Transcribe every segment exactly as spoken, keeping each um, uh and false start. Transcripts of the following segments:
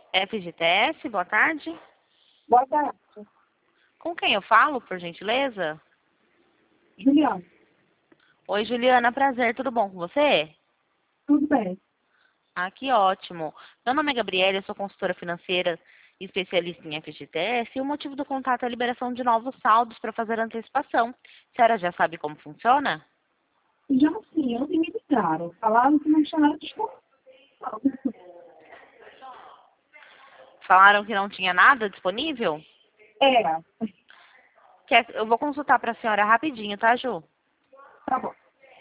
F G T S, boa tarde. Boa tarde. Com quem eu falo, por gentileza? Juliana, Oi, Juliana, prazer, tudo bom com você? tudo bem? Ah, que ótimo. Meu nome é Gabriela, eu sou consultora financeira e especialista em F G T S e o motivo do contato é a liberação de novos saldos para fazer antecipação. A senhora já sabe como funciona? Já sim, ontem me ligaram. Falaram que não tinha nada disponível. Falaram que não tinha nada disponível? É, Quer- Eu vou consultar para a senhora rapidinho, tá, Ju? tá bom.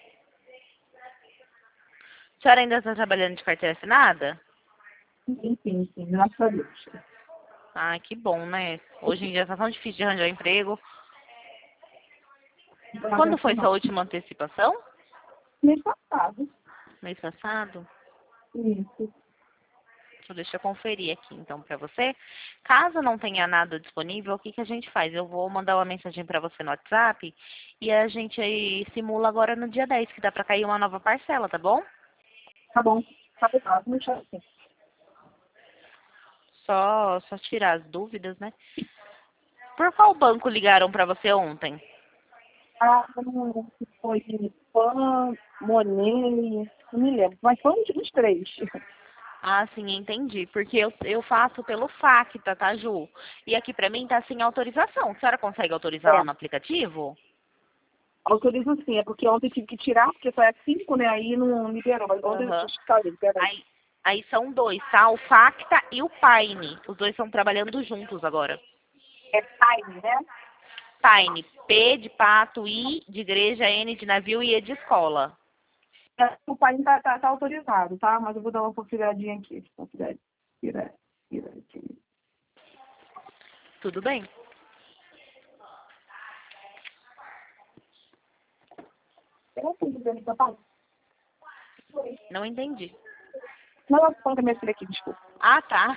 A senhora ainda está trabalhando de carteira assinada? Sim, sim, sim, graças a Deus. Ah, que bom, né? Hoje em dia tá tão difícil de arranjar emprego. Quando foi sua última antecipação? Mês passado. Mês passado? Isso. Então, deixa eu conferir aqui, então, para você. Caso não tenha nada disponível, o que que a gente faz? Eu vou mandar uma mensagem para você no WhatsApp e a gente aí simula agora no dia dez, que dá para cair uma nova parcela, tá bom? Tá bom. Tá bom, tá. Muito assim. Só, só tirar as dúvidas, né? Por qual banco ligaram para você ontem? Ah, não, foi Pan, Monet, não me lembro. Mas foi uns uns três. Ah, sim, entendi. Porque eu, eu faço pelo Facta, tá, Ju? E aqui pra mim tá sem autorização. A senhora consegue autorizar lá É, no aplicativo? autorizo sim. É porque ontem eu tive que tirar, porque só é cinco, né? Aí não liberou. Mas ontem eu Aham. fiscalizei, peraí. Aí, aí são dois, tá? O Facta e o Paine. Os dois estão trabalhando juntos agora. É time, né? Paine, P de pato, I de igreja, N de navio e E de escola. É, o pai tá, tá, tá autorizado, tá? Mas eu vou dar uma conferidinha aqui. Conferidinha. Tira, tira, tira. Tudo bem? Eu fui dizendo que eu falo. Não entendi. Não, eu falo com a minha filha aqui, desculpa. Ah, tá.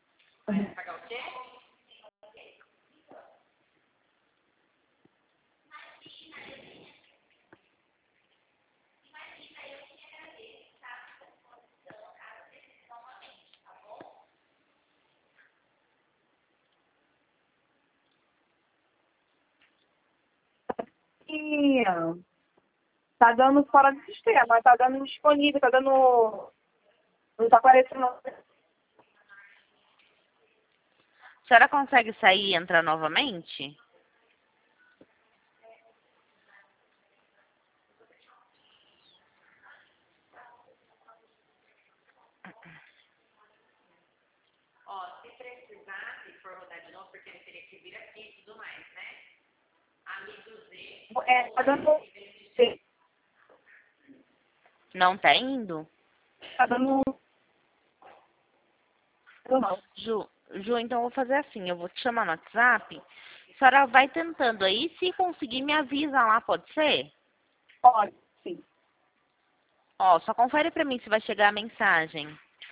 E tá dando fora do sistema, tá dando indisponível, tá dando. Não tá aparecendo. A senhora consegue sair e entrar novamente? É, tá dando. Não tá indo? Tá dando. Não. Ju, Ju, então eu vou fazer assim, eu vou te chamar no WhatsApp, a senhora vai tentando aí, se conseguir me avisa lá, pode ser? Pode, sim. Ó, só confere pra mim se vai chegar a mensagem.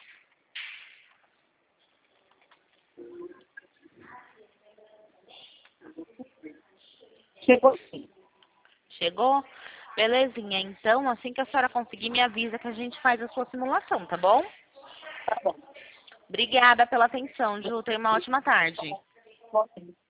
Chegou sim. Chegou? Belezinha, então assim que a senhora conseguir me avisa que a gente faz a sua simulação, tá bom? Tá bom. Obrigada pela atenção, Ju, tenha uma ótima tarde. Bom, sim.